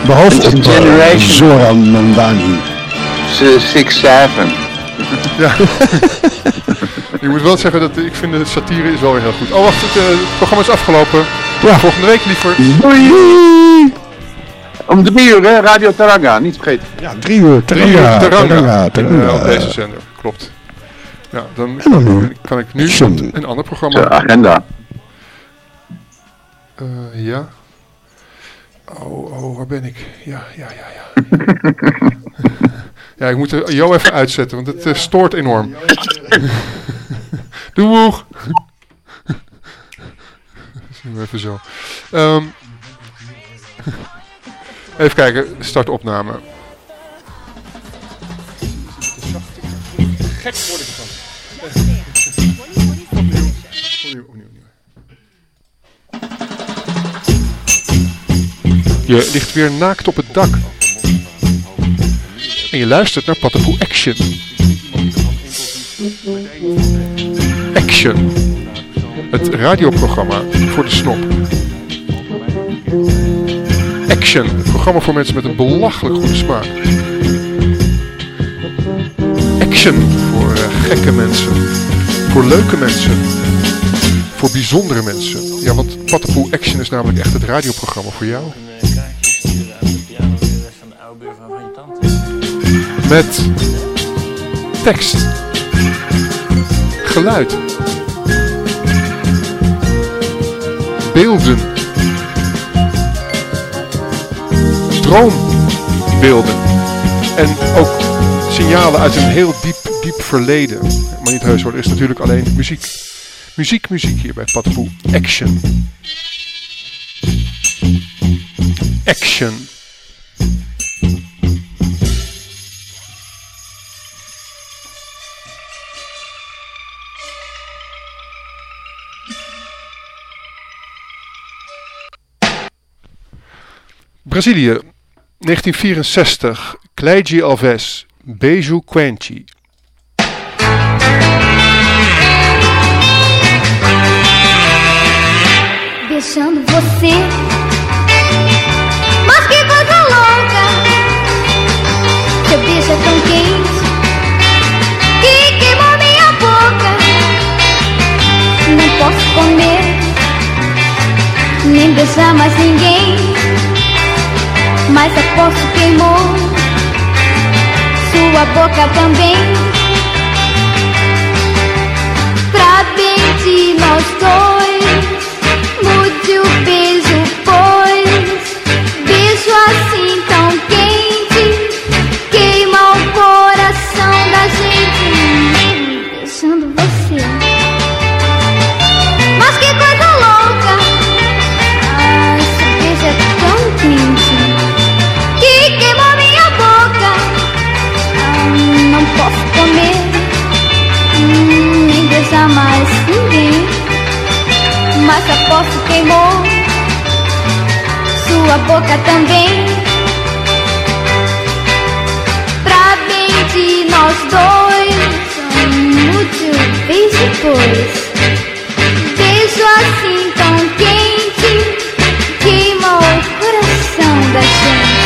Behalve op Zoran Mandani. 6-7. Ja. Ik moet wel zeggen dat ik vind de satire is wel weer heel goed. Oh wacht, het programma is afgelopen. Ja. Volgende week liever. Doei! Om 3 uur, hè? Radio Taranga, niet vergeten. Ja, 3 uur. Taranga. Op deze zender, klopt. Ja, dan kan ik nu een ander programma... De agenda. Ja. Oh, waar ben ik? Ja. Ja, ik moet Jo even uitzetten, want het stoort enorm. Doeg! Even zo. Even kijken, start opname. Gek word ik ervan. Opnieuw. Je ligt weer naakt op het dak. En je luistert naar Patapoe Action. Action. Het radioprogramma voor de snop. Action. Het programma voor mensen met een belachelijk goede smaak. Action. Voor gekke mensen. Voor leuke mensen. Voor bijzondere mensen. Ja, want Patapoe Action is namelijk echt het radioprogramma voor jou. Met tekst, geluid, beelden, droombeelden en ook signalen uit een heel diep verleden. Maar niet heus hoor, er is natuurlijk alleen muziek. Muziek hier bij Patapoe Action. Action. Brazilië, 1964, Cleide Alves, Beijo Quente. Deixando você, mas que coisa louca. Seu beijo é tão quente que queimou minha boca. Não posso comer, nem beijar mais ninguém. Mas aposto queimou sua boca também. Pra bem de nós dois, mude o beijo, pois beijo assim tão quente queima o coração da gente. Deixando você, mas que coisa louca. Ah, esse beijo é tão quente que queimou minha boca. Não posso comer, nem beijar mais ninguém. Mas aposto queimou sua boca também. Pra bem de nós dois, mude o beijo, pois beijo assim tão quente queima o coração da gente.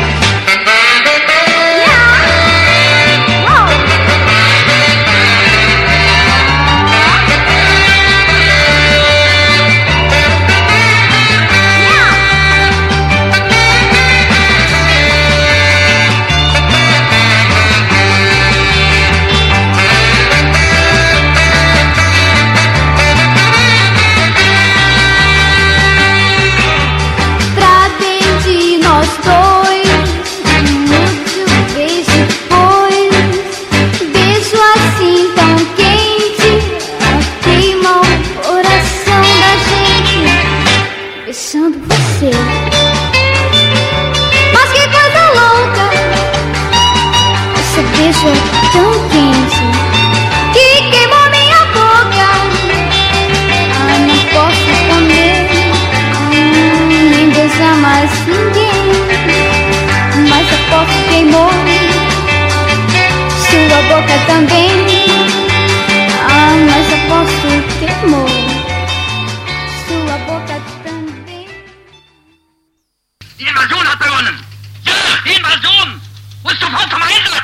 Também, mas aposto queimou sua boca também. Die Invasion hat begonnen! Invasion! Muss sofort zum Einsatz!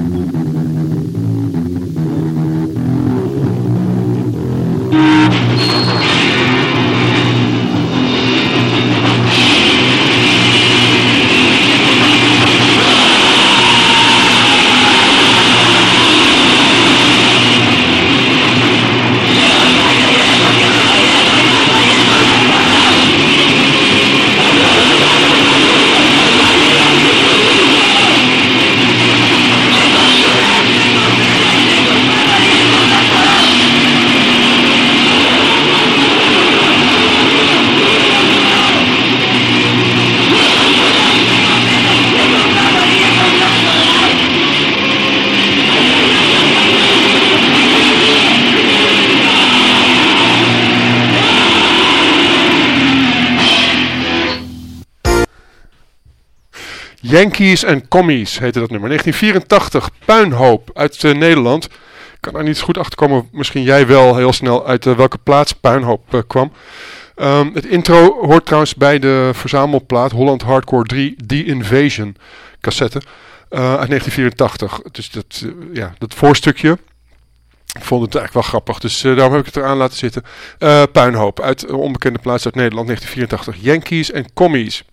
Yankees and Commies heette dat nummer. 1984, Puinhoop uit Nederland. Ik kan er niet goed achter komen, misschien jij wel heel snel, uit welke plaats Puinhoop kwam. Het intro hoort trouwens bij de verzamelplaat Holland Hardcore 3 The Invasion cassette uit 1984. Dus dat voorstukje. Ik vond het eigenlijk wel grappig, dus daarom heb ik het eraan laten zitten. Puinhoop uit een onbekende plaats uit Nederland, 1984. Yankees and Commies.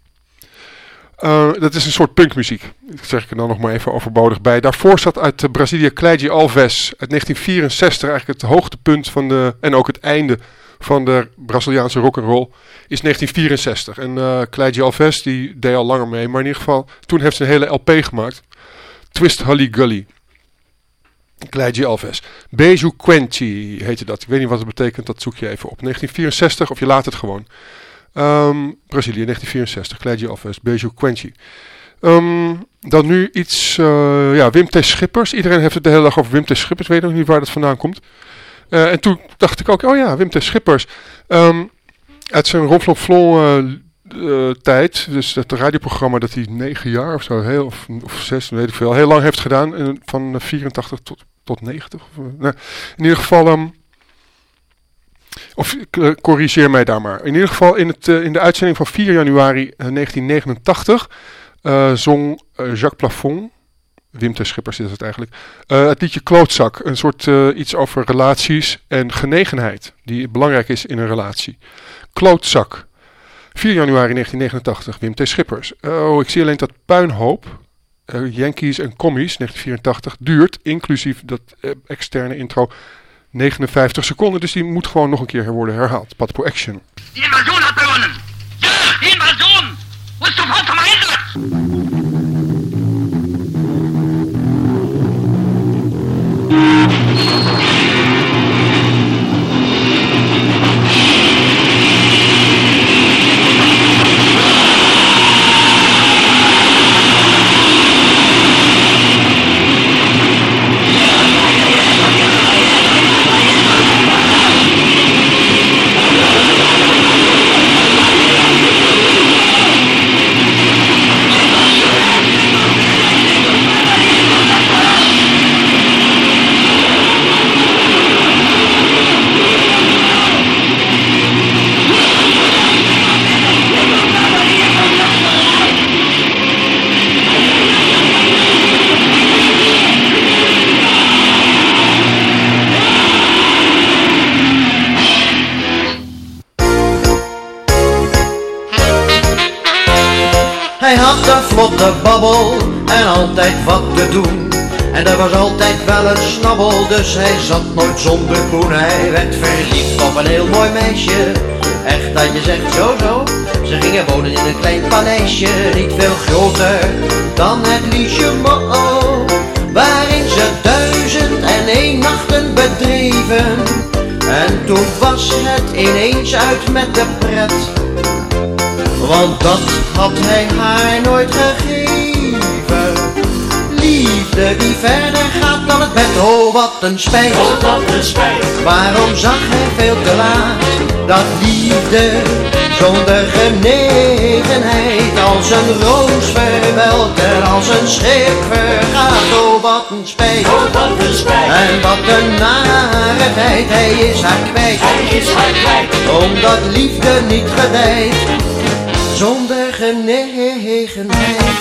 Dat is een soort punkmuziek. Dat zeg ik er dan nog maar even overbodig bij. Daarvoor zat uit Brazilië Cleide Alves uit 1964. Eigenlijk het hoogtepunt van en ook het einde van de Braziliaanse rock'n'roll is 1964. En Cleide Alves die deed al langer mee. Maar in ieder geval, toen heeft ze een hele LP gemaakt. Twist Hully Gully. Cleide Alves. Beijo Quente heette dat. Ik weet niet wat het betekent, dat zoek je even op. 1964 of je laat het gewoon. Brazilië, 1964. Cleide Alves, Beijo Quente. Dan nu iets... Wim T. Schippers. Iedereen heeft het de hele dag over Wim T. Schippers. Weet nog niet waar dat vandaan komt. En toen dacht ik ook... Wim T. Schippers. Uit zijn Ronflonflon tijd. Dus het radioprogramma dat hij 9 jaar of zo... Of 6, weet ik veel. Heel lang heeft gedaan. Van 84 tot 90. In ieder geval... corrigeer mij daar maar. In ieder geval in de uitzending van 4 januari 1989 zong Jacques Plafond, Wim T. Schippers is het eigenlijk, het liedje Klootzak. Een soort iets over relaties en genegenheid die belangrijk is in een relatie. Klootzak. 4 januari 1989, Wim T. Schippers. Ik zie alleen dat Puinhoop, Yankees en Commies, 1984, duurt, inclusief dat externe intro, 59 seconden, dus die moet gewoon nog een keer worden herhaald. Patpo Action. Die Invasion hat begonnen! Ja, die Invasion! Muss sofort zum Einsatz! Hij had een vlotte babbel en altijd wat te doen. En er was altijd wel een snabbel, dus hij zat nooit zonder poen. Hij werd verliefd op een heel mooi meisje, echt dat je zegt zo. Ze gingen wonen in een klein paleisje, niet veel groter dan het Lichemont, waarin ze 1001 nachten bedreven. En toen was het ineens uit met de pret, want dat had hij haar nooit gegeven. Liefde die verder gaat dan het bed, oh wat een spijt. Oh wat een spijt. Waarom zag hij veel te laat dat liefde zonder genegenheid als een roos verwelkt en als een schip vergaat. Oh wat een spijt. Oh wat een spijt. En wat een narigheid, hij is haar kwijt. Hij is haar kwijt. Omdat liefde niet gedijt zonder genegenheid. genegenheid.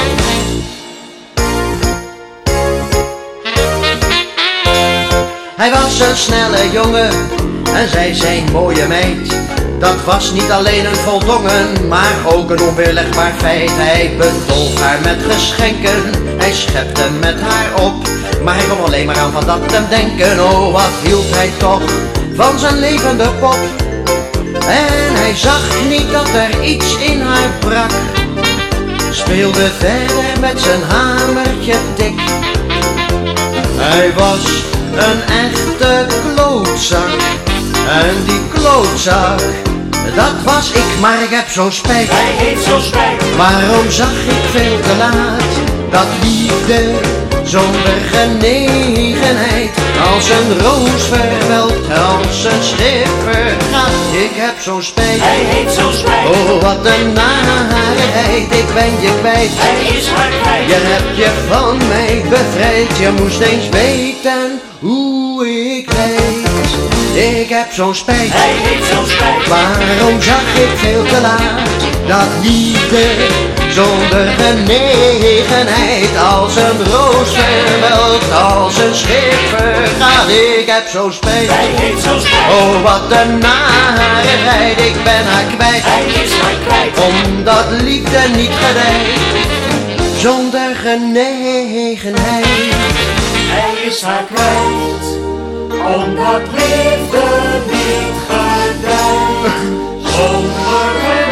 Hij was een snelle jongen en zij zijn mooie meid. Dat was niet alleen een voldongen, maar ook een onweerlegbaar feit. Hij bedolf haar met geschenken, hij schepte met haar op. Maar hij kon alleen maar aan van dat hem denken. Oh, wat hield hij toch van zijn levende pop. En hij zag niet dat er iets in haar brak. Speelde verder met zijn hamertje tik. Hij was een echte klootzak. En die klootzak, dat was ik, maar ik heb zo'n spijt. Hij heeft zo'n spijt. Waarom zag ik veel te laat dat liefde zonder genegenheid als een roos verwelkt, als een schip vergaat? Ik heb zo'n spijt. Hij heeft zo'n spijt. Oh, wat een narigheid, ik ben je kwijt. Hij is haar kwijt. Je hebt je van mij bevrijd, je moest eens weten hoe ik leid. Ik heb zo'n spijt. Hij heeft zo'n spijt. Waarom zag ik veel te laat dat liefde zonder genegenheid als een roos verwelkt, als een schip vergaat? Ik heb zo'n spijt. Hij heeft zo'n spijt. Oh, wat een narigheid, ik ben haar kwijt. Hij is haar kwijt. Omdat liefde niet gedijt zonder genegenheid. Hij is haar kwijt. Omdat liefde niet gedijt zonder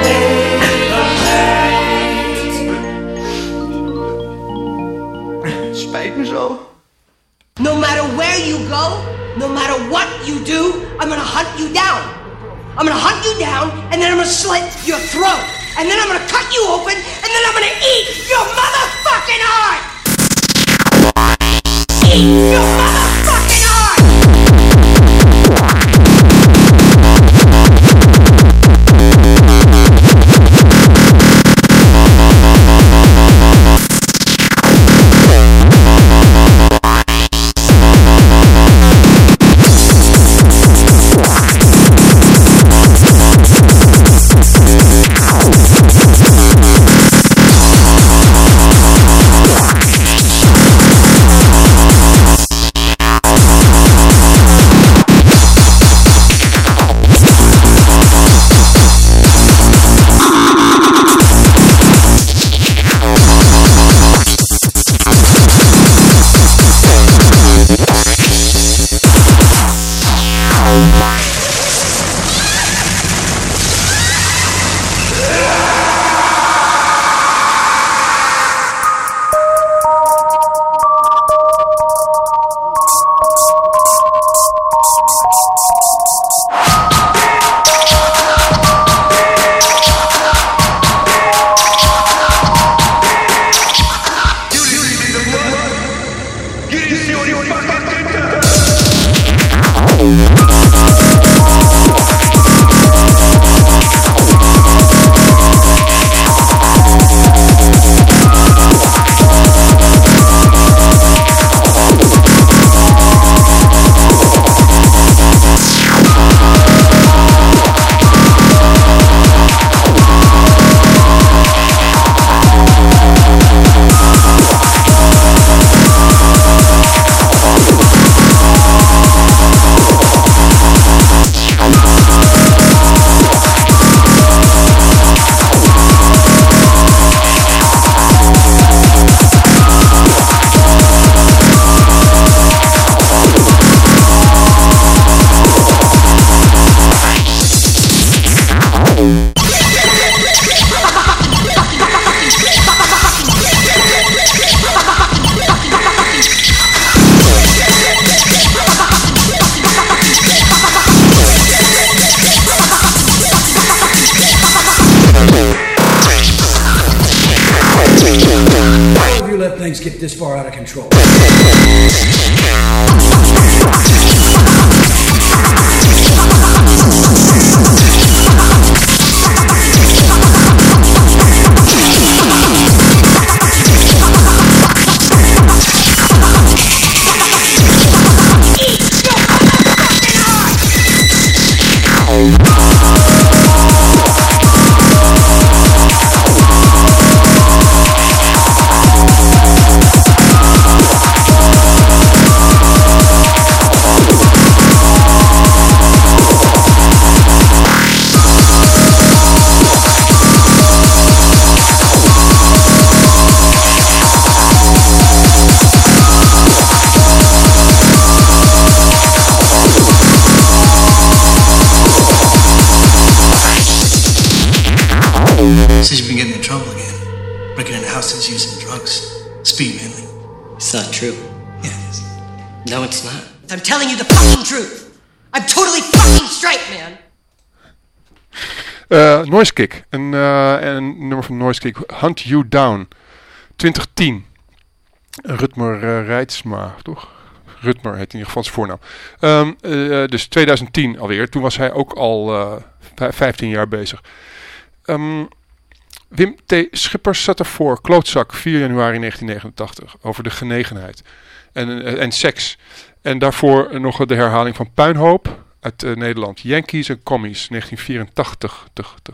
genegenheid. Spijt me zo. No matter where you go, no matter what you do, I'm gonna hunt you down. I'm gonna hunt you down, and then I'm gonna slit your throat. And then I'm gonna cut you open, and then I'm gonna eat your motherfucking heart! Eat your motherfucking heart! Things get this far out of control. breaking into houses using drugs, speed mainly. It's not true. Yeah, it is. No, it's not. I'm telling you the fucking truth. I'm totally fucking straight, man. Noisekick. Een nummer van Noisekick. Hunt You Down. 2010. Rutmer Reitsma, toch? Rutmer heet in ieder geval zijn voornaam. Dus 2010 alweer. Toen was hij ook al 15 jaar bezig. Wim T. Schippers zat ervoor. Klootzak, 4 januari 1989. Over de genegenheid. En seks. En daarvoor nog de herhaling van Puinhoop uit Nederland. Yankees en Commies, 1984.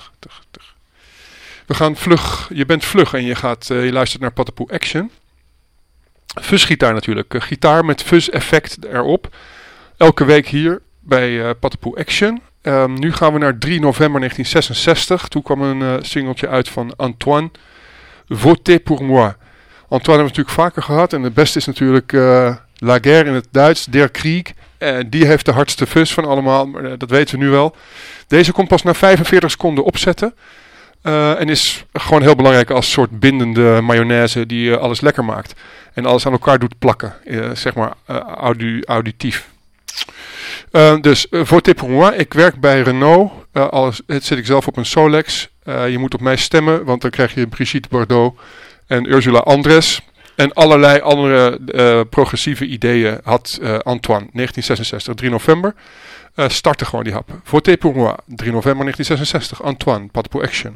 We gaan vlug. Je bent vlug en je luistert naar Patapoe Action. Fuzz-gitaar natuurlijk. Gitaar met fuzz-effect erop. Elke week hier bij Patapoe Action. Nu gaan we naar 3 november 1966. Toen kwam een singeltje uit van Antoine. Votez pour moi. Antoine hebben we natuurlijk vaker gehad. En het beste is natuurlijk La Guerre in het Duits. Der Krieg. Die heeft de hardste fuzz van allemaal. Maar dat weten we nu wel. Deze komt pas na 45 seconden opzetten. En is gewoon heel belangrijk als soort bindende mayonaise die alles lekker maakt. En alles aan elkaar doet plakken. Zeg maar auditief. Dus Votez pour moi. Ik werk bij Renault. Het zit ik zelf op een Solex. Je moet op mij stemmen. Want dan krijg je Brigitte Bardot en Ursula Andress. En allerlei andere progressieve ideeën had Antoine. 1966, 3 november. Starten gewoon die hap. Votez pour moi. 3 november 1966. Antoine, Patapoe Action.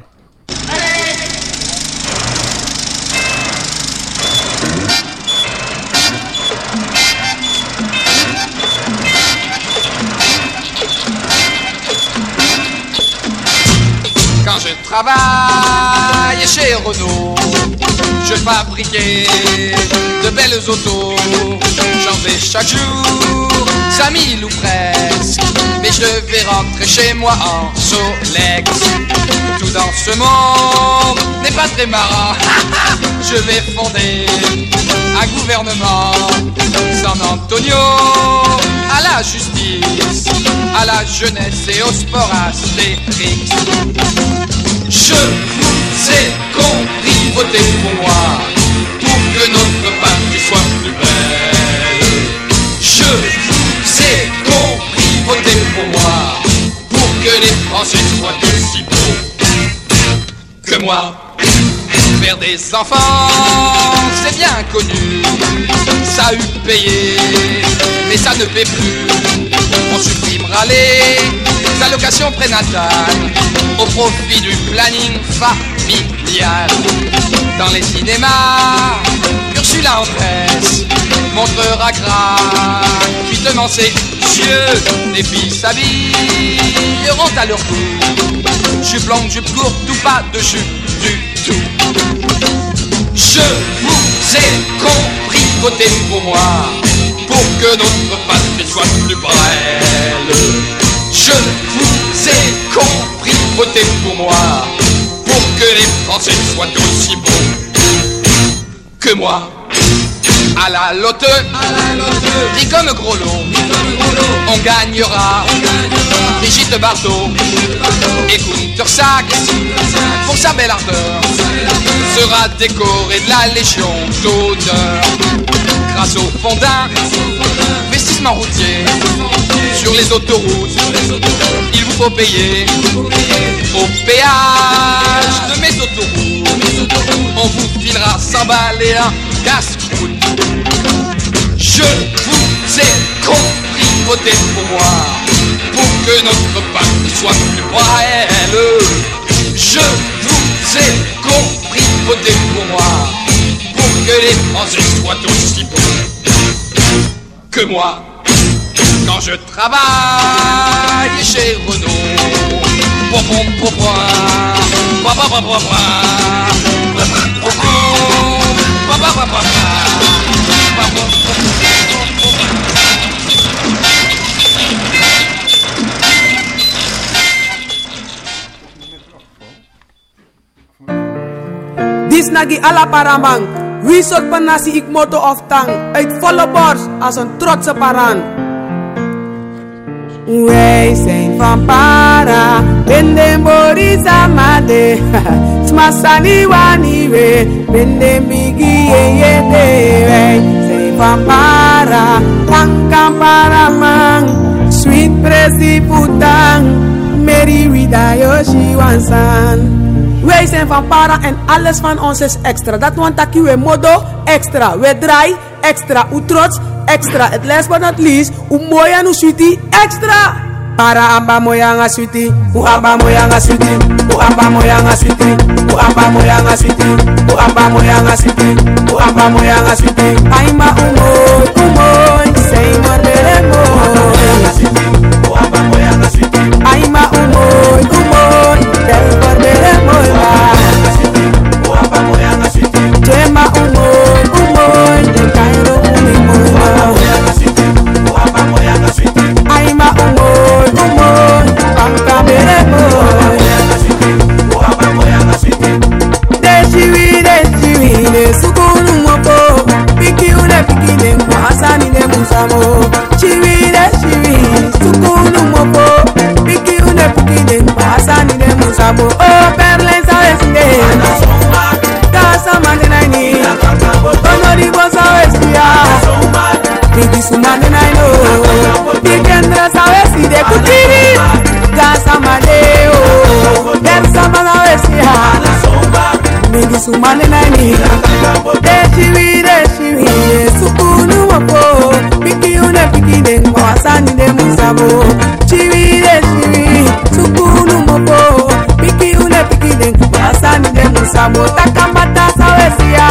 Quand je travaille chez Renault, je fabriquais de belles autos. J'en fais chaque jour 5000 ou presque, mais je vais rentrer chez moi en Solex. Tout dans ce monde n'est pas très marrant. Je vais fonder un gouvernement. San Antonio à la justice, à la jeunesse et au sport Astérix. Je vous ai compris, votez pour moi, pour que notre patrie soit plus belle. Je vous ai compris, votez pour moi, pour que les Français soient aussi beaux que moi. Faire des enfants, c'est bien connu, ça a eu payé, mais ça ne paie plus. On supprimera les allocations prénatales au profit du planning familial. Dans les cinémas, Ursula Andress montrera gratuitement ses yeux. Les filles s'habilleront à leur goût, jupe longue, jupe courte, ou pas de jupe du tout. Je vous ai compris, votez pour moi, pour que notre patrie soit plus belle. Je vous ai compris, votez pour moi, pour que les Français soient aussi bons que moi. À la loterie, dit comme gros lot, on gagnera Brigitte Bardot et Gunther Sachs, pour sa belle ardeur, sera décoré de la Légion d'honneur. Grâce au fondin, investissement routier, sur les autoroutes, il vous faut payer au péage de mes autoroutes. On vous filera 100 balles et un casse-croûte. Je vous ai compris, votez pour moi, pour que notre patrie soit plus belle. Je vous ai compris, votez pour moi, pour que les Français soient aussi bons que moi. Quand je travaille chez Renault, Dis nagi ala paramang, wie soort panasi ik moto of tang, uit volle borst als een trotse parang. Wij zijn van para, bende mori samade, smasani waniwe, Bende bigi ye wij zijn van para, tankan para man, sweet presi putang, Mary Wida Yoshi Wansan. Wij zijn van para en alles van ons is extra. Dat want taki we modo extra, we draai extra, u trots extra. Het last but not least, u moya nu sweetie extra. Para amba moyanga sweetie, u amba moyanga sweetie, u amba moyanga sweetie, u amba moyanga sweetie, u amba moyanga sweetie, u amba moyanga sweetie. Aima umoy, say morbelemo. U amba moyanga sweetie, aima umoy, del morbelemo. U amba moyanga sweetie, tema umoy, del kairo umimoy. U amba moyanga sweetie, u amba moyanga sweetie, aima umoy. Sumane nani, deshiwi, sukunu wapo, piki une piki dengo, asani de musabo. Chiwi, sukunu wapo, piki une piki dengo, asani de musabo. Takamata sawesia,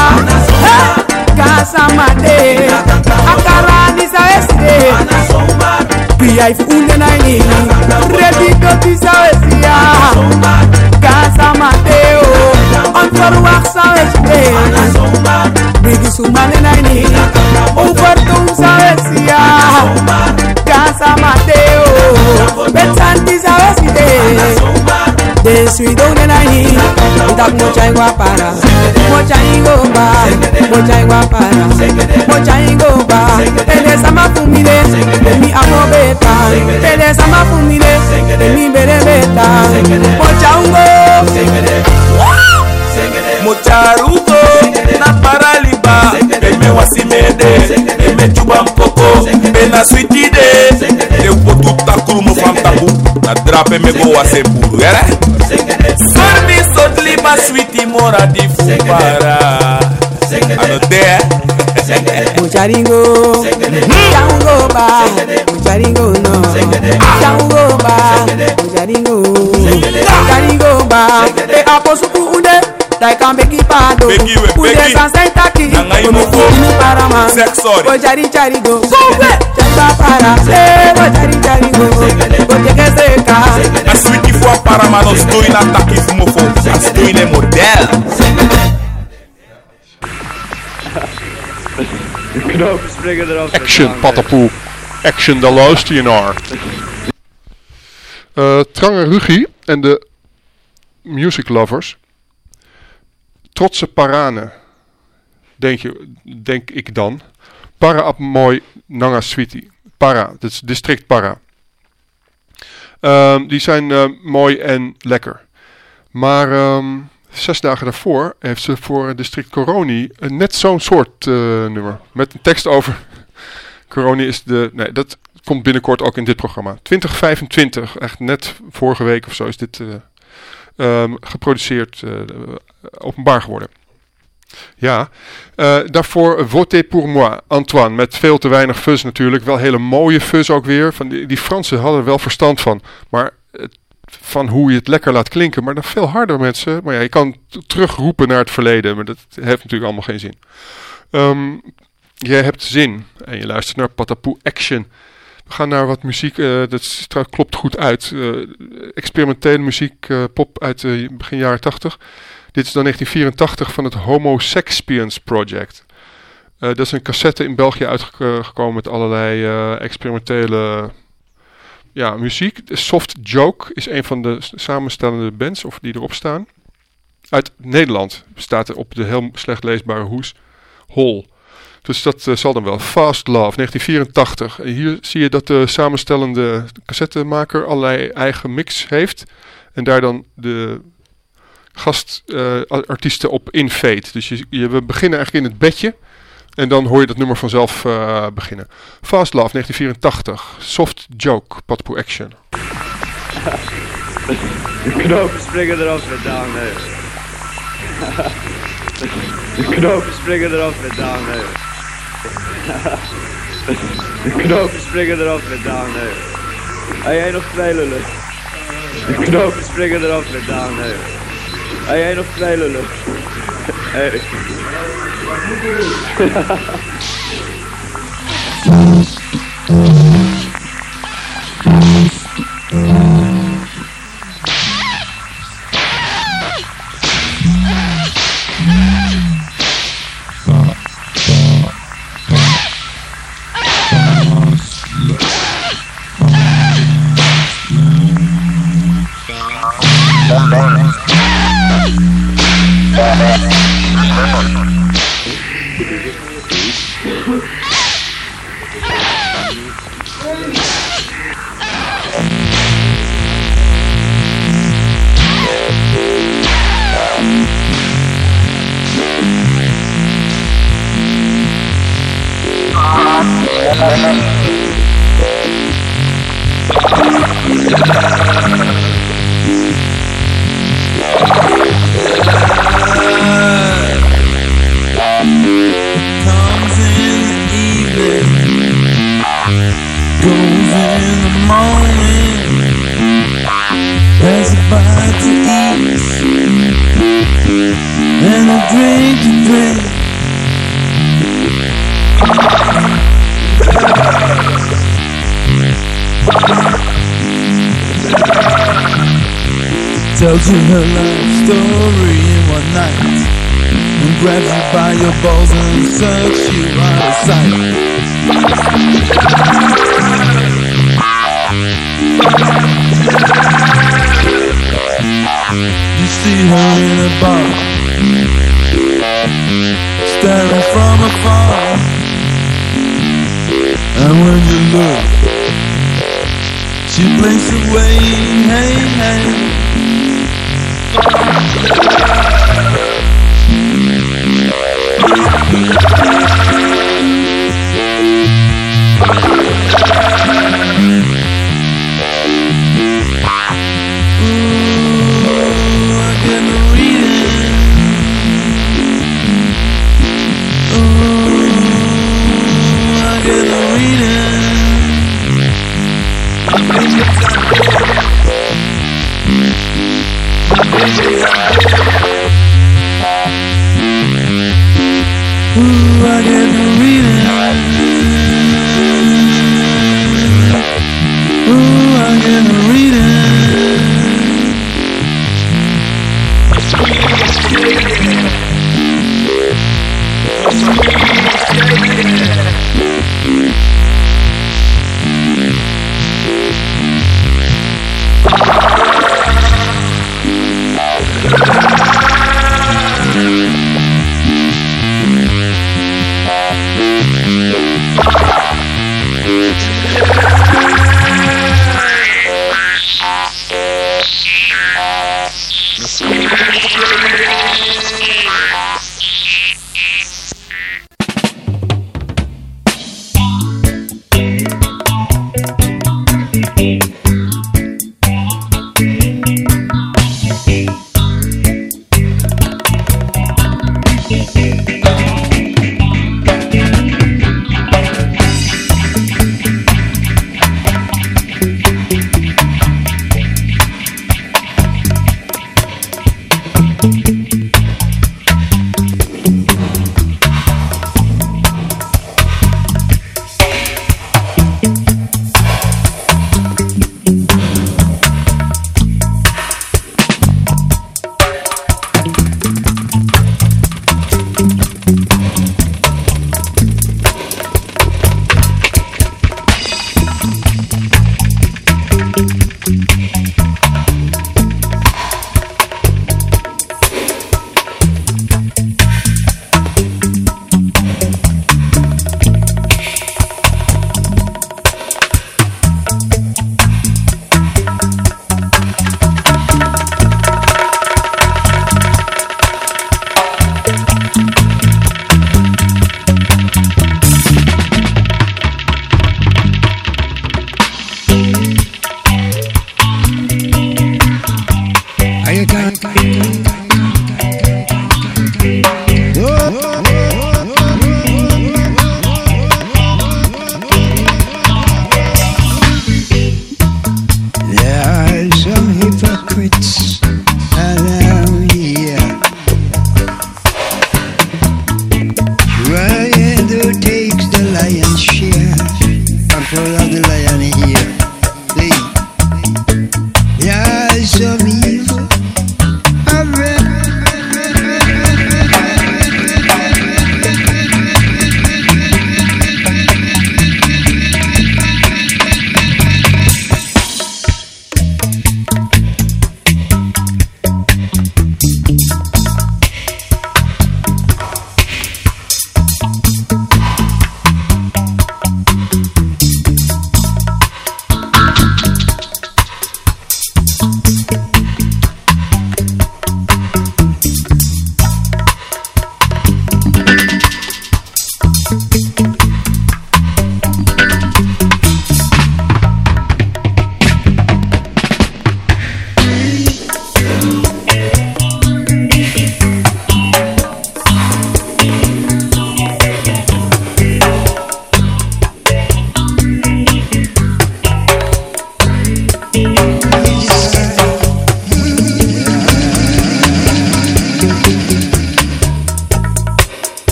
kasamade, akarani sawesie. Pia une nani, redito ti sawesia, kasamade o. For wax sawesie, bigi sumane nani, overtum sawesia, casa Mateo, betanti sawesie, de suidone nani, itak mocha igua para, mocha igomba, mocha igua para, mocha igomba, ele sama fumile, mi amo beta, ele sama fumile, mi bere beta, mocha ungo. Mocharugo na paraliba eme wasimede eme chuba mpoko bena sweetide de potu takuru mo fantabu na drape me go waseburu era sorbi sotli ma sweetie mora di fubara ano there Mocharingo chango ba mocharingo no chango ba mocharingo ba e aposuku unde dai kan beki pado ude sansenta ki onu parama ojari charigo chamba para ojari go ojeke seka a sweetie for parama no stoi na taki fumofo a stoi ne model Knopen springen eraf. Action patapoe, action daar luister je naar. Trange Rugi en de music lovers. Trotse Parane, denk ik dan. Para ap mooi nanga sweetie. Para, dat is district Para. Die zijn mooi en lekker. Maar 6 dagen daarvoor heeft ze voor district Coroni net zo'n soort nummer. Met een tekst over Coroni is de... Nee, dat komt binnenkort ook in dit programma. 2025, echt net vorige week of zo is dit geproduceerd, openbaar geworden. Ja, daarvoor Votez pour moi, Antoine, met veel te weinig fuzz natuurlijk. Wel hele mooie fuzz ook weer. Van die Fransen hadden er wel verstand van. Maar van hoe je het lekker laat klinken. Maar dan veel harder mensen. Maar ja, je kan terugroepen naar het verleden. Maar dat heeft natuurlijk allemaal geen zin. Jij hebt zin. En je luistert naar Patapoe Action. We gaan naar wat muziek. Dat klopt goed uit. Experimentele muziek. Pop uit begin jaren 80. Dit is dan 1984 van het Homo Sapiens Project. Dat is een cassette in België uitgekomen met allerlei experimentele muziek. Soft Joke is een van de samenstellende bands of die erop staan. Uit Nederland staat er op de heel slecht leesbare hoes Hol. Dus dat zal dan wel. Fast Love, 1984. En hier zie je dat de samenstellende cassettemaker allerlei eigen mix heeft. En daar dan de gastartiesten op In Fate. Dus we beginnen eigenlijk in het bedje. En dan hoor je dat nummer vanzelf beginnen. Fast Love, 1984. Soft Joke, Patpoe Action. De knopen springen eraf met Down There. De knopen springen eraf met Down There. De knopen springen eraf met Down There. Hey, jij nog 2 lullen? De knopen springen eraf met Down There. Hey, jij nog 2 lullen? Hey. Tells you her life story in one night, and grabs you by your balls and sucks you out of sight. You see her in a bar, staring from afar, and when you look, she blinks away, hey, hey.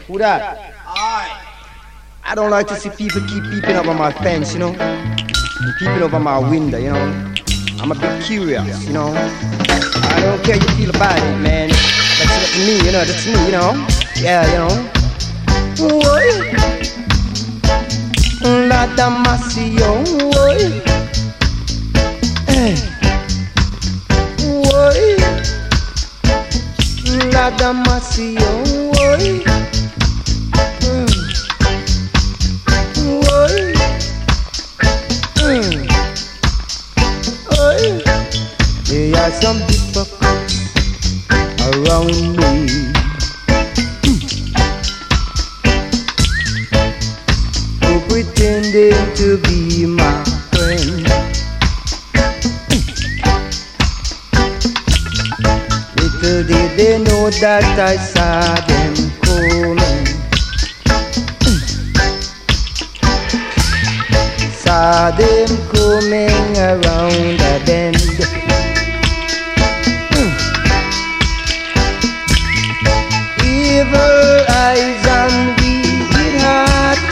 Who that? I don't like to see people keep peeping over my fence, you know. And peeping over my window, you know. I'm a bit curious, you know. I don't care you feel about it, man. That's me, you know. That's me, you know. Yeah, you know. Boy. La damasio, boy. Hey. Boy. La damasio, boy. There are some people around me who pretending to be my friend. Little did they know that I saw them coming. Saw them coming around the bend. Evil eyes and wicked heart.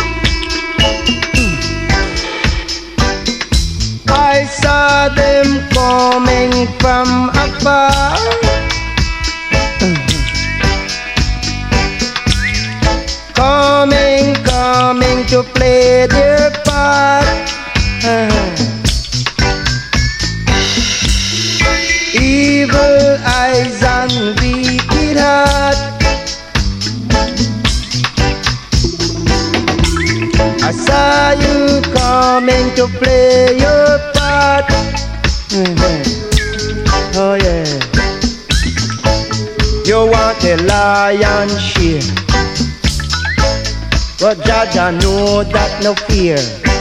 I saw them coming from afar. Coming to play their part. Evil eyes and wicked heart. I saw you coming to play your part. Oh yeah. You want a lion share, but Jaja know that no fear.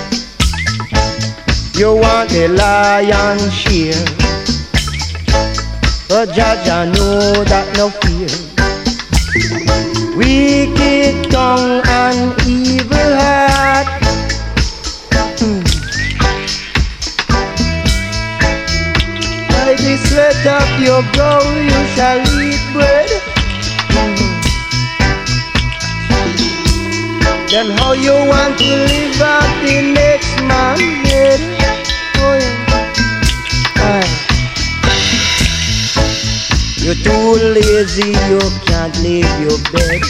You want a lion share, but Jaja know that no fear. Wicked tongue and evil heart. By the sweat of your brow you shall eat bread. Then how you want to live up the next man head? Oh yeah. You're too lazy, you can't leave your bed.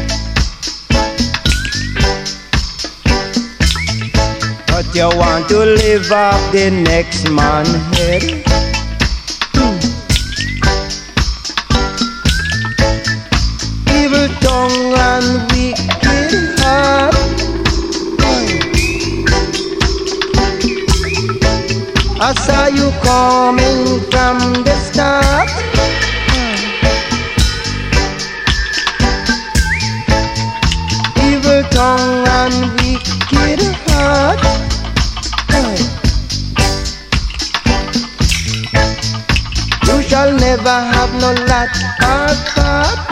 But you want to live off the next man head. Evil tongue and wicked heart. I saw you coming from the start. Evil tongue and wicked heart. You shall never have no lot or part.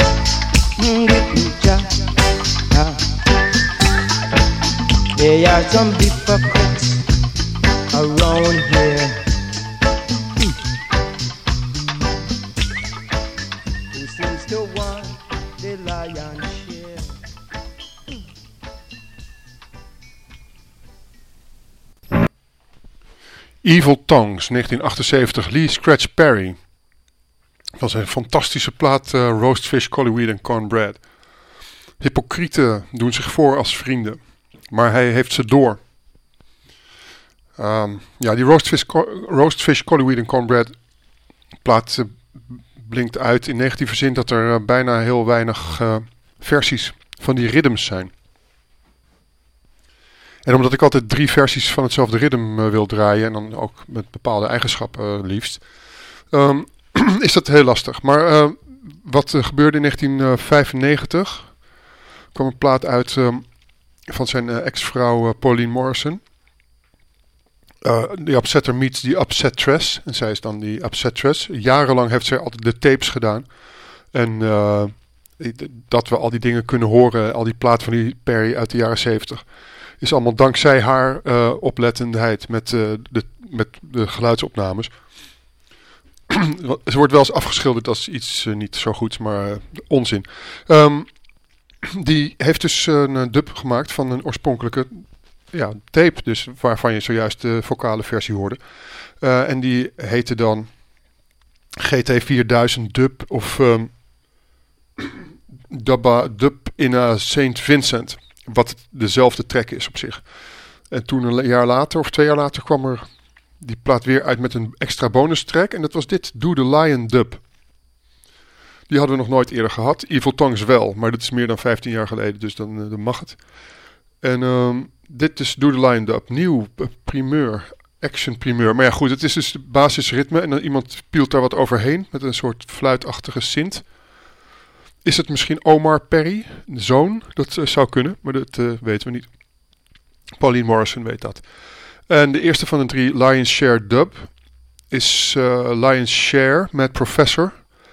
There are some hypocrites around here who seems to want the lion's share. Evil Tongues, 1978, Lee Scratch Perry. Dat was een fantastische plaat, Roast Fish, Collyweed en Cornbread. Hypocrieten doen zich voor als vrienden, maar hij heeft ze door. Ja, die Roast Fish, Collyweed en Cornbread plaat blinkt uit in negatieve zin dat er bijna heel weinig versies van die rhythms zijn. En omdat ik altijd 3 versies van hetzelfde ritme wil draaien, en dan ook met bepaalde eigenschappen liefst, is dat heel lastig. Maar wat gebeurde in 1995? Kwam een plaat uit van zijn ex-vrouw Pauline Morrison. The Upsetter meets the Upsettress. En zij is dan die Upsettress. Jarenlang heeft zij altijd de tapes gedaan. En dat we al die dingen kunnen horen, al die plaat van die Perry uit de jaren 70... is allemaal dankzij haar oplettendheid met de geluidsopnames. Ze wordt wel eens afgeschilderd als iets niet zo goeds, maar onzin. Die heeft dus een dub gemaakt van een oorspronkelijke tape, dus waarvan je zojuist de vocale versie hoorde. En die heette dan GT 4000 dub of dub in St. Vincent, wat dezelfde track is op zich. En toen een jaar later of 2 jaar later kwam er die plaat weer uit met een extra bonus track en dat was dit, Do the Lion dub. Die hadden we nog nooit eerder gehad. Evil Tongues wel, maar dat is meer dan 15 jaar geleden, dus dan mag het. En dit is Do the Lion dub, nieuw primeur, action primeur. Maar ja goed, het is dus de basisritme en dan iemand pielt daar wat overheen met een soort fluitachtige synth. Is het misschien Omar Perry, de zoon? Dat zou kunnen, maar dat weten we niet. Pauline Morrison weet dat. En de eerste van de 3 Lion's Share dub is Lion's Share met Professor.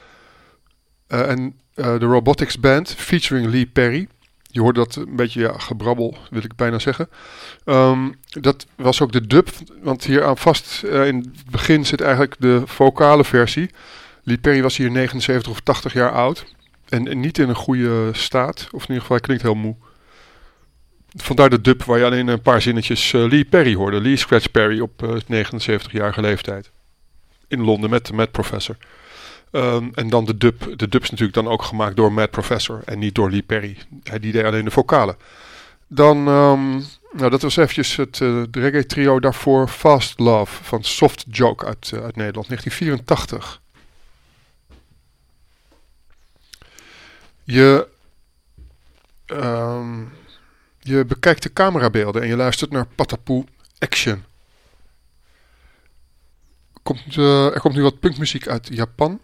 En de Robotics Band featuring Lee Perry. Je hoorde dat een beetje gebrabbel, wil ik bijna zeggen. Dat was ook de dub, want hier aan vast in het begin zit eigenlijk de vocale versie. Lee Perry was hier 79 of 80 jaar oud. En niet in een goede staat, of in ieder geval hij klinkt heel moe. Vandaar de dub waar je alleen een paar zinnetjes Lee Perry hoorde. Lee Scratch Perry op 79-jarige leeftijd. In Londen met Matt Professor. En dan de dub. De dub is natuurlijk dan ook gemaakt door Matt Professor en niet door Lee Perry. Die deed alleen de vocalen. Dan, dat was eventjes de reggae trio daarvoor. Fast Love van Soft Joke uit Nederland, 1984. Je bekijkt de camerabeelden en je luistert naar Patapoe Action. Er komt nu wat punkmuziek uit Japan.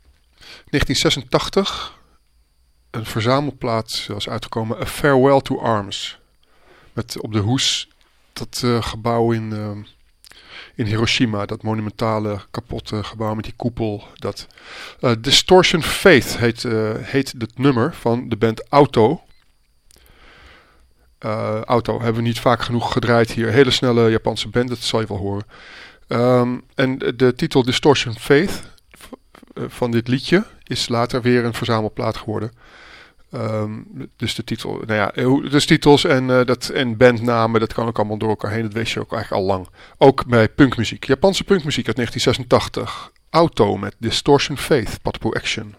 1986. Een verzamelplaat was uitgekomen. A Farewell to Arms. Met op de hoes dat gebouw in Hiroshima. Dat monumentale kapotte gebouw met die koepel. Distortion Faith heet het nummer van de band Auto. Auto hebben we niet vaak genoeg gedraaid hier. Hele snelle Japanse band, dat zal je wel horen. En de titel Distortion Faith van dit liedje is later weer een verzamelplaat geworden. Dus de titel, dus titels en bandnamen, dat kan ook allemaal door elkaar heen. Dat weet je ook eigenlijk al lang. Ook bij punkmuziek. Japanse punkmuziek uit 1986. Auto met Distortion Faith, Patapoe Action.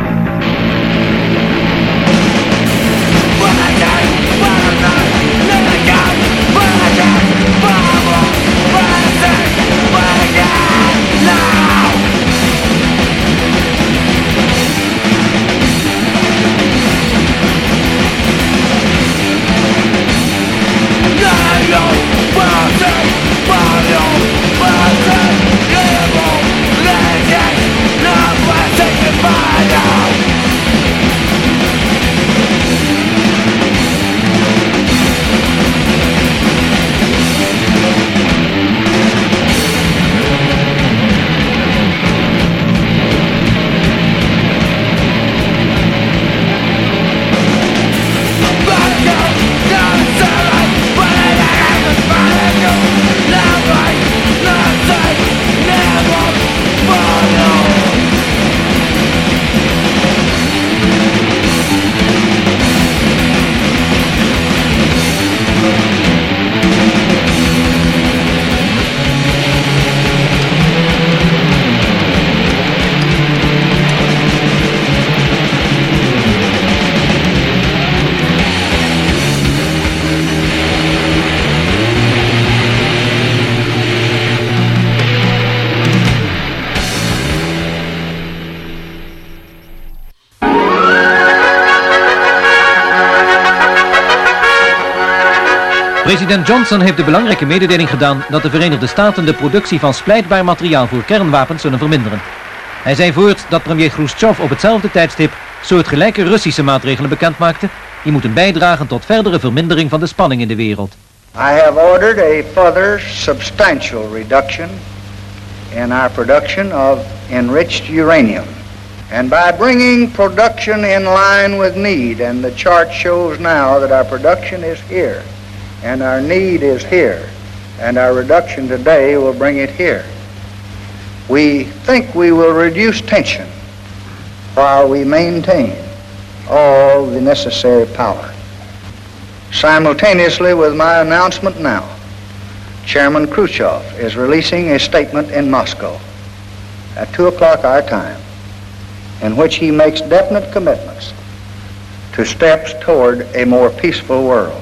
President Johnson heeft de belangrijke mededeling gedaan dat de Verenigde Staten de productie van splijtbaar materiaal voor kernwapens zullen verminderen. Hij zei voort dat premier Khrushchev op hetzelfde tijdstip soortgelijke Russische maatregelen bekend maakte die moeten bijdragen tot verdere vermindering van de spanning in de wereld. I have ordered a further substantial reduction in our production of enriched uranium. And by bringing production in line with need, and the chart shows now that our production is here, and our need is here, and our reduction today will bring it here. We think we will reduce tension while we maintain all the necessary power. Simultaneously with my announcement now, Chairman Khrushchev is releasing a statement in Moscow at 2 o'clock our time, in which he makes definite commitments to steps toward a more peaceful world.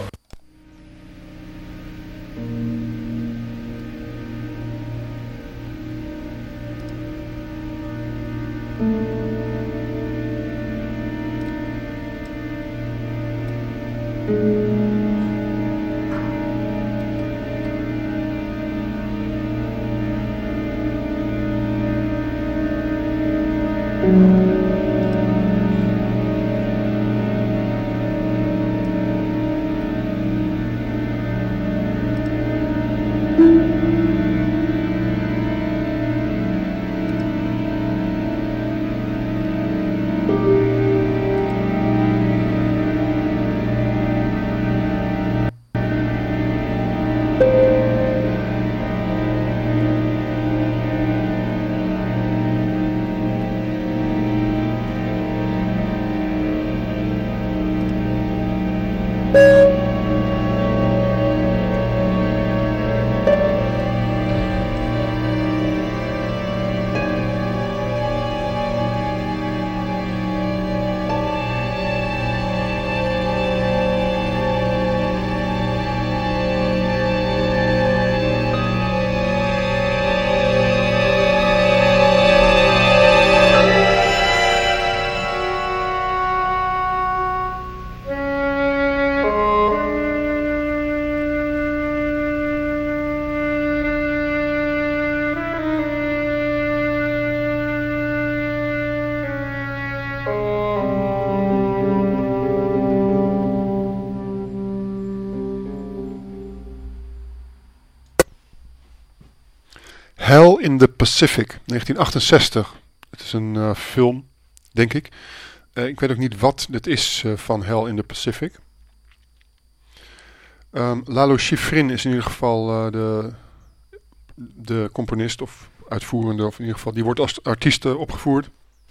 Hell in the Pacific, 1968. Het is een film, denk ik. Ik weet ook niet wat het is van Hell in the Pacific. Lalo Schifrin is in ieder geval de componist of uitvoerende, of in ieder geval, die wordt als artiest opgevoerd.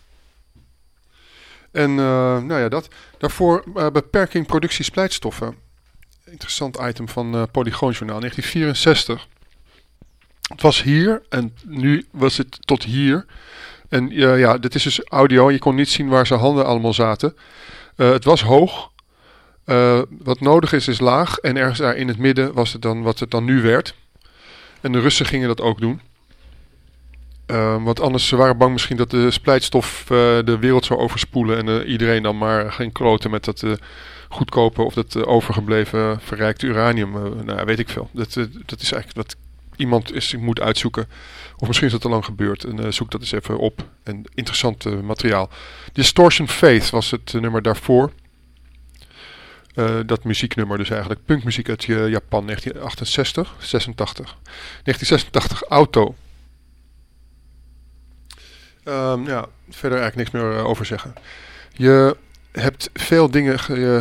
En nou ja, dat. Daarvoor beperking productie splijtstoffen. Interessant item van Polygoonjournaal, 1964. Het was hier en nu was het tot hier. En ja, dit is dus audio. Je kon niet zien waar zijn handen allemaal zaten. Het was hoog. Wat nodig is laag. En ergens daar in het midden was het dan wat het dan nu werd. En de Russen gingen dat ook doen. Want anders ze waren bang misschien dat de splijtstof de wereld zou overspoelen. En iedereen dan maar ging kloten met dat goedkope of dat overgebleven verrijkte uranium. Nou, weet ik veel. Dat is eigenlijk wat iemand moet uitzoeken. Of misschien is dat al lang gebeurd. En zoek dat eens even op. En interessant materiaal. Distortion Faith was het nummer daarvoor. Dat muzieknummer dus eigenlijk. Punkmuziek uit Japan, 1986. 1986, Auto. Ja, verder eigenlijk niks meer over zeggen. Je hebt veel dingen...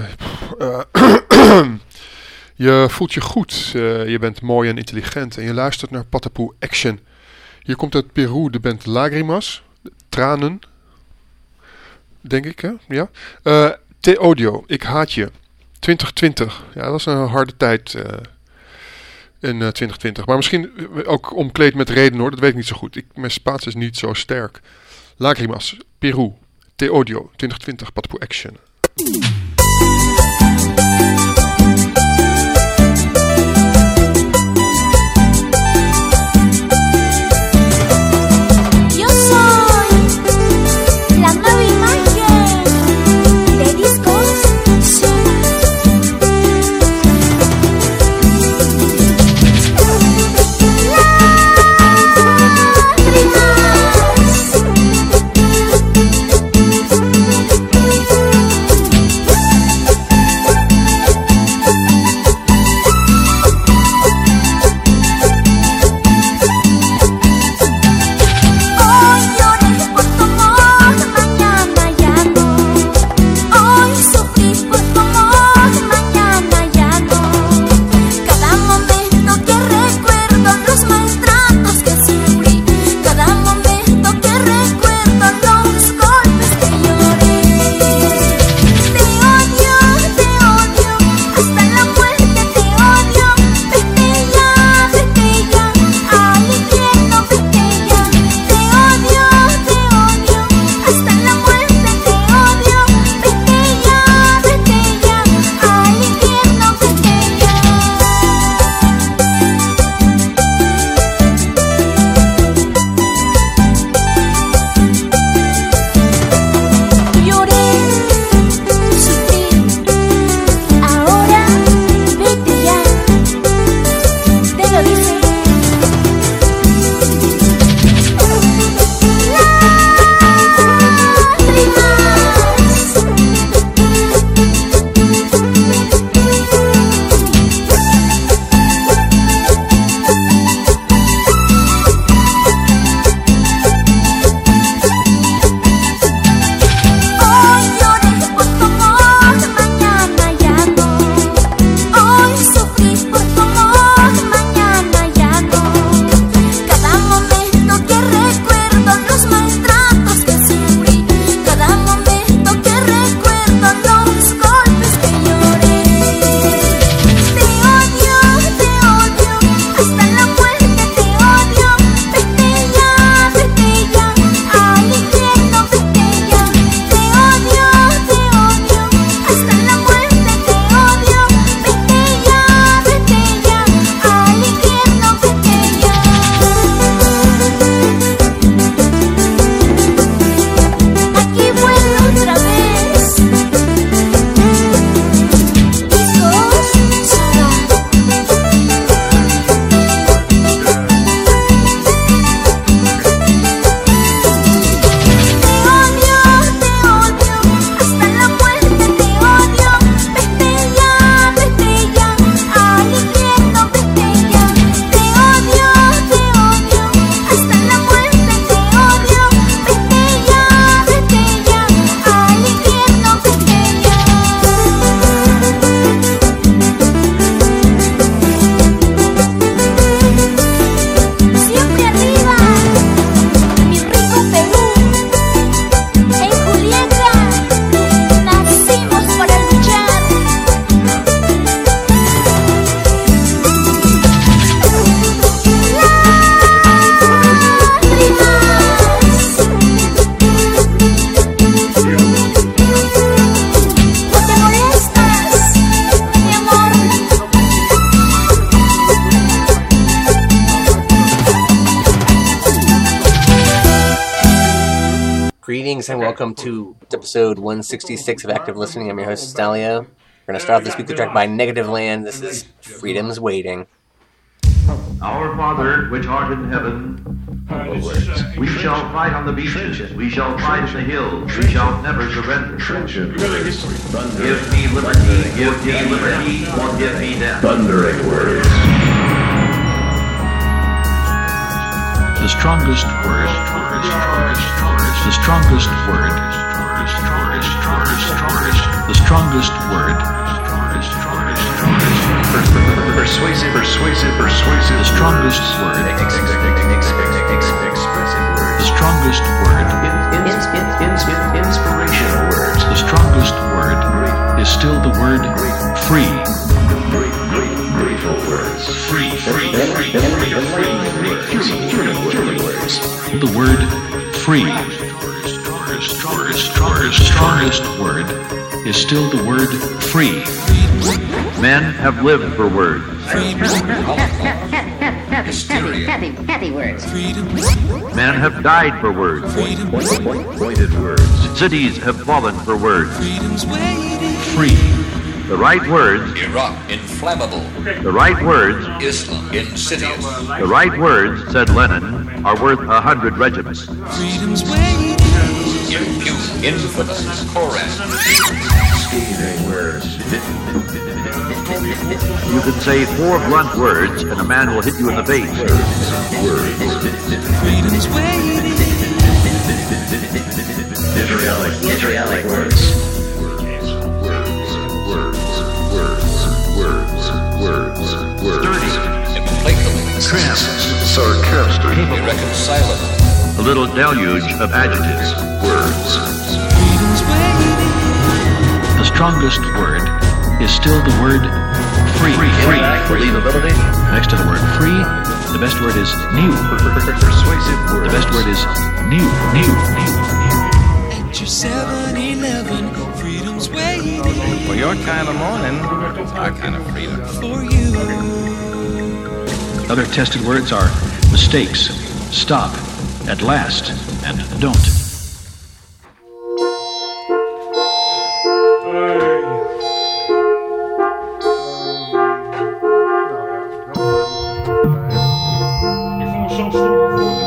Je voelt je goed, je bent mooi en intelligent en je luistert naar Patapoe Action. Hier komt uit Peru de band Lagrimas, Tranen, denk ik, hè? Ja. Te Odio, Ik Haat Je, 2020. Ja, dat was een harde tijd in 2020. Maar misschien ook omkleed met reden hoor, dat weet ik niet zo goed. Mijn Spaans is niet zo sterk. Lagrimas, Peru, Te Odio, 2020, Patapoe Action. Lágrimas Greetings and welcome to episode 166 of Active Listening. I'm your host, Stalio. We're going to start off this week with a track by Negative Land. This is Freedom's Waiting. Our Father, which art in heaven, we shall fight on the beaches, we shall fight in the hills, we shall never surrender. Give me liberty, or give me death. Thundering words. The strongest word. The strongest word. The strongest word. Persuasive. The strongest word. The strongest word. Inspirational words. The strongest word is still the word free. Grateful words. Free. The word free. Strongest word is still the word free. Men have lived for words. Happy words. Men have died for words. Pointed words. Cities have fallen for words. Free. The right words. Iraq, inflammable. The right words. Islam, insidious. The right words, said Lenin, are worth 100 regiments. Impugn, infamous, Koran. Scathing words. You can say 4 blunt words and a man will hit you in the face. Vitriolic words. Sturdy. Implacable. Crass. Sarcastic. Irreconcilable. A little deluge of adjectives. Words. The strongest word is still the word free. Believability. Next to the word free, the best word is new. Persuasive words. The best word is new. At your 7-Eleven, freedom's waiting. For your kind of morning, our kind of freedom. For you. Other tested words are mistakes, stop, at last, and don't. Ik vond het zo stoer.